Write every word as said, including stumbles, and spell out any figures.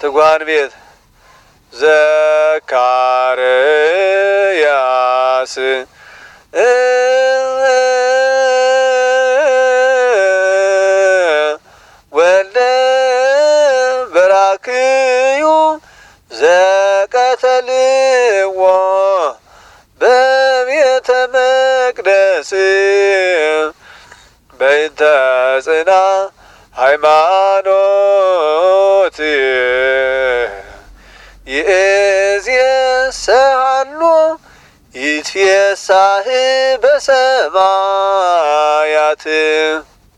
ትጓን ቤት ዘካርያስ ወልደ በራክዩ ዘቀተልዎ በቤተ መቅደስ በእንተ ጽና ሃይማኖት ይእዜሰሃሎ ይትፌሳህ በሰማያት